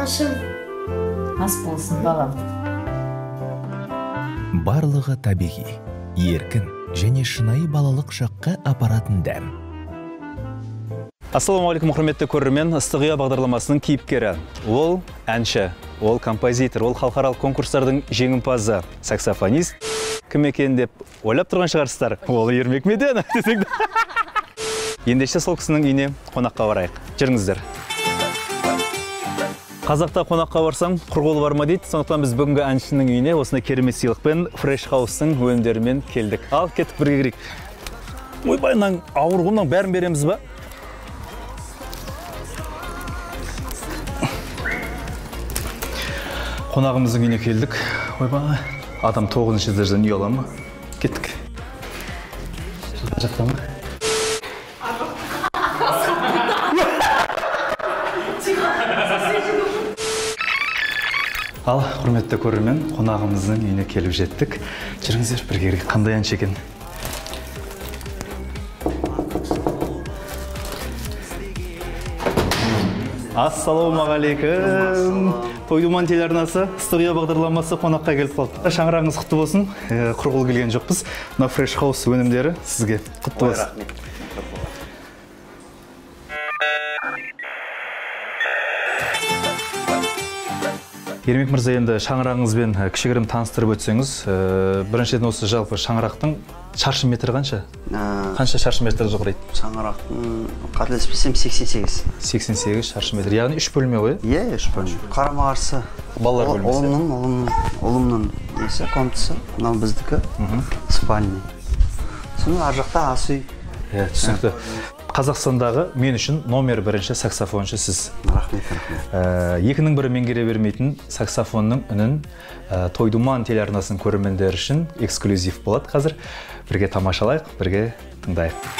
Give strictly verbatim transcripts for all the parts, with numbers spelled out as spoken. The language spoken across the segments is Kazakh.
Анашым. Ас болсын балам. Барлығы табиғи, еркін және шынайы балалық шаққа апаратын дәм. Ассаламуалейкум, құрметті көрермен, Ыстық ұя бағдарламасының кейіпкері. Ол әнші, ол композитор, ол халықаралық конкурстардың жеңімпазы, саксофонист. Кім екен деп ойлап тұрған шығарсыздар. Ол Ермек Меден. Ендеше сол кісінің үйіне қонаққа барайық. Жүріңіздер. Қазақта қонаққа барсаң, құрғол бар ма дейді. Сондықтан біз бүгінгі әншінің үйіне осындай керемет сыйлықпен Fresh House'ың өнімдерімен келдік. Ал кеттік бірге кірейік. Ойбай, мынау ауыр ғой, мынау бәрін береміз ба? Қонағымыздың үйіне келдік. Ойбай, адам тоғызыншы этаждан үй ала ма? Кеттік. Жақта ма? Ал, құрметті көрермен, қонағымыздың үйіне келіп жеттік. Жүріңіздер, бірге кірейік. Қандай әнші екен? Ассалаумағалейкум. Той-думан телеарнасы, Ыстық ұя бағдарламасы қонаққа келіп қалды. Шаңырағыңыз құтты болсын. Құрғыл келген жоқпыз. Мына Fresh House өнімдері сізге құтты болсын. Ермек мырза, енді шаңырағыңызбен кішігірім таныстырып өтсеңіз, біріншіден осы жалпы шаңырақтың шаршы метр қанша? Қанша шаршы метр құрайды? Шаңырақтың қателеспесем сексен сегіз. сексен сегіз шаршы метр. Яғни үш бөлме ғой? Иә, үш бөлме. Қарама-қарсы. Балалар бөлмесі. Ұлымның, ұлымның, ұлымның несі, комнатасы. Мынау біздікі. Спальный. Соның ар жақта ас үй. Иә, түсінікті. Қазақстандағы мен үшін номер бірінші саксофоншы сіз. Рахмет, рахмет. Екінің бірі меңгере бермейтін саксофонның үнін Той-думан телеарнасының көрермендері үшін эксклюзив болады қазір. Бірге тамашалайық, бірге тыңдайық.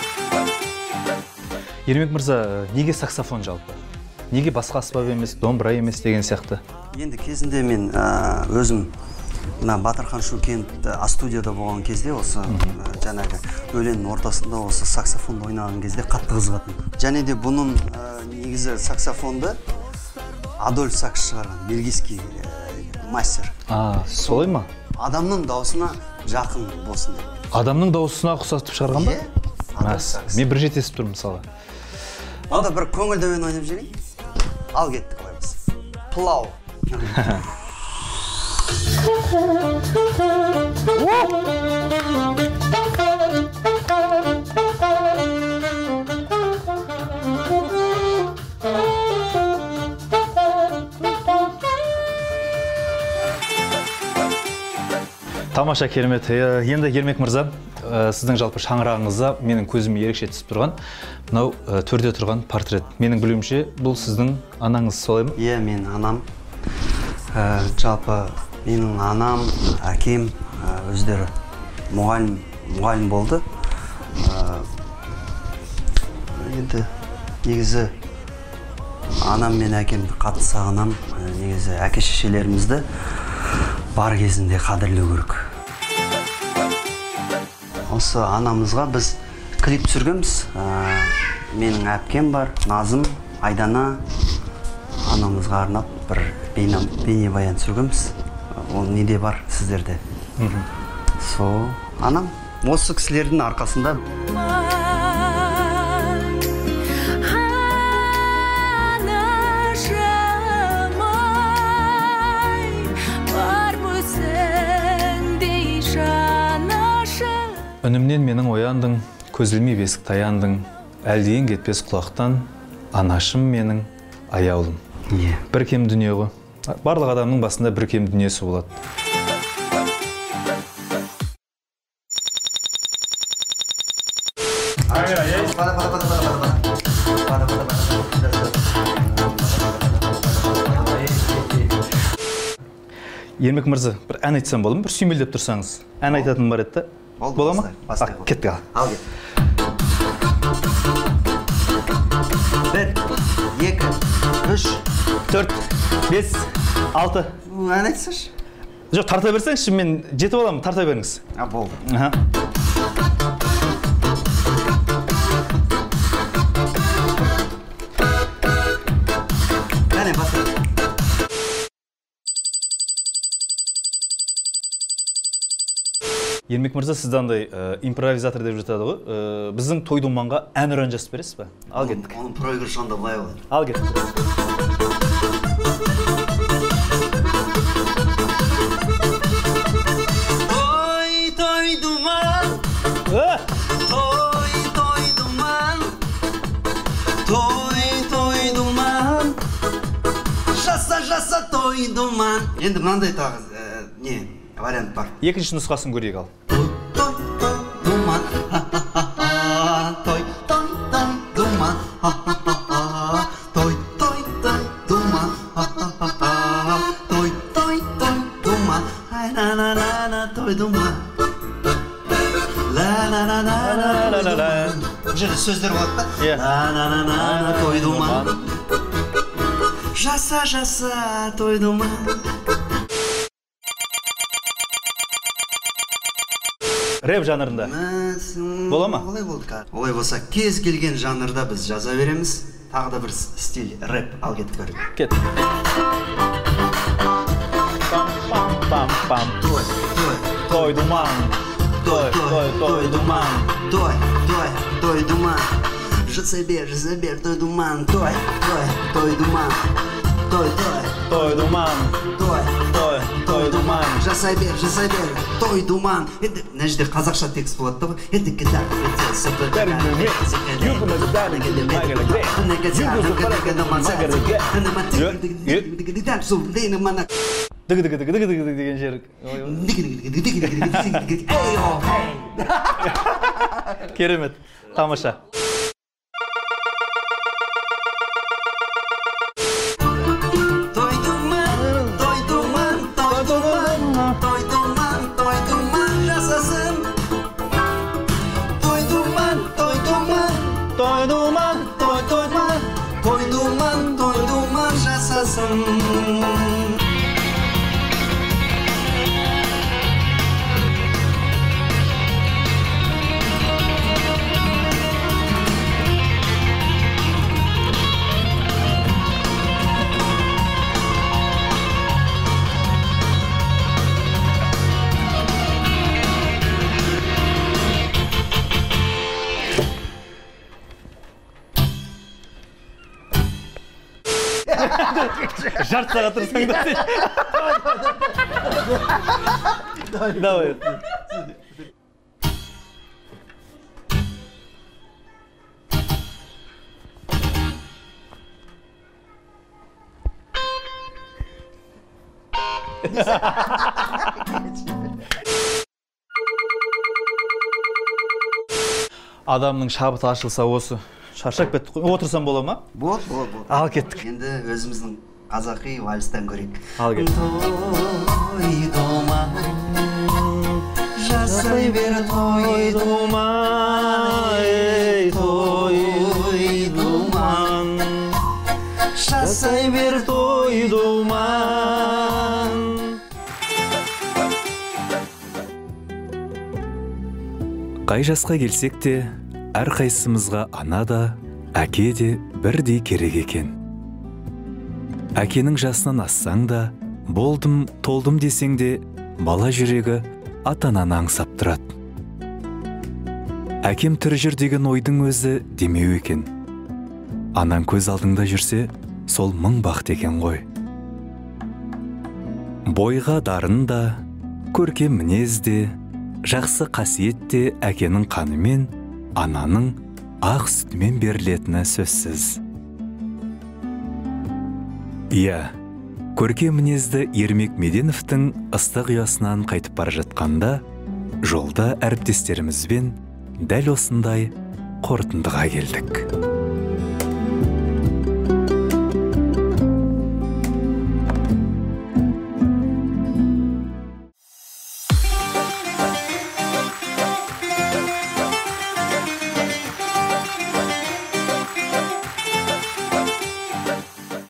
Ермек мырза, неге саксофон жалпы? Неге басқа аспап емес, домбыра емес деген сияқты? Енді кезінде мен өзім Батырхан Шукент студияда болған кезде осы жаңағы өлеңнің ортасында осы саксофонды ойнаған кезде қатты қызығатын. Және де бұның негізі саксофонды Адольф Сакс шығарған, бельгийский мастер. А, солай ма? Адамның даусына жақын болсын деп. Адамның даусына ұқсатып шығарған ба? Иә. Мен бір жетесіп тұрмын мысалы. Онда бір көңілдімен ойнап жүрейін. Ал кеттік қоймыз. Пылау. Тамаша, керемет. Енді Ермек мырза, сіздің жалпы шаңырағыңызда менің көзіме ерекше түсіп тұрған мынау төрде тұрған портрет. Менің білуімше, бұл сіздің анаңыз, солай ма? Иә, мен анам. Жалпы менің анам, әкем өздері мұғалім, мұғалім болды. Енді негізі анам мен әкемді қатты сағынам. Негізі әке-шешелерімізді бар кезінде қадірлеу керек. Осы анамызға біз клип түсіргенбіз. Менің әпкем бар, Назым, Айдана. Анамызға арнап бір бейнебаян түсіргенбіз. Ол неде бар сіздерде. Сол, анам осы кісілердің арқасында. Үнімнен менің ояндың, көзілмей бесік таяндың, әлдейін кетпес құлақтан, анашым менің аяулым. Бір кем дүние ғой. Барлық адамның басында бір кем дүниесі болады. Ермек мырза, бір ән айтсам болым, бір сүймелдеп тұрсаңыз. Ән айтатын бар еді. Бола ма? Кеттік ал. Ал кет. Бір, екі, үш, төрт, бес, алты. Ән айтсаш? Жоқ, тарта берсеңізші, мен жетіп аламын, тарта беріңіз. А, болды. Әне, басыр. Ермек мырза, сізді андай импровизатор деп жатады ғой. Біздің той думанға ән ұран жазып бересіз ба? Ал кеттік. Оның проигрышында былай болады. Ал кеттік. Той, той думан, той, той думан, той, той думан, жаса, жаса той думан. Енді мынандай тағы, не, вариант бар. Екінші нұсқасын көрейік ал. Той, той, той думан, той, той, той думан, той, той, той думан, той, той, той думан, ай, на, на, на, на, той думан. Ла-ла-ла-ла-ла-ла-ла. Бұл жерде сөздер болады да? Ла-ла-ла-ла-ла, той думан. Жаса, жаса, той думан. Рэп жанрында. Бола ма? Олай болды. Олай болса, кез келген жанрда біз жаза береміз. Тағы да бір стиль рэп. Ал кеттік өрік. Кет. Пам-пам-пам-пам. Той, той, той думан. Той, той, той думан. Той, той, той думан. Жаса бер, жаса бер, той думан. Той, той, той думан. Той, той, той думан. Той, той, той думан. Жаса бер, жаса бер, той думан. Енді мына жерде қазақша текст болады да. Енді кітап, Дігі-дігі-дігі-дігі деген жер. Керемет, тамаша. Жарт сағат тұрсаң да сен. Давай. Адамның шабыты ашылса осы. Шаршап кетті. Отырсам бола ма? Болады, болады, болады. Ал кеттік. Енді өзіміздің қазақи вальстан көрейік. Ал кеттік. Той думан, жасай бер той думан, ей той думан, жасай бер той думан. Қай жасқа келсек те, әрқайсымызға ана да, әке де бірдей керек екен. Әкенің жасынан ассаң да, болдым, толдым десең де, бала жүрегі ата-ананы аңсап тұрады. Әкем тірі жүр деген ойдың өзі демеу екен. Анаң көз алдыңда жүрсе, сол мың бақыт екен ғой. Бойға дарын да, көркем мінез де, жақсы қасиет те әкенің қанымен, ананың ақ сүтімен берілетіні сөзсіз. Иә, көркем мінезді Ермек Меденовтің ыстық ұясынан қайтып бара жатқанда, жолда әріптестерімізбен дәл осындай қорытындыға келдік.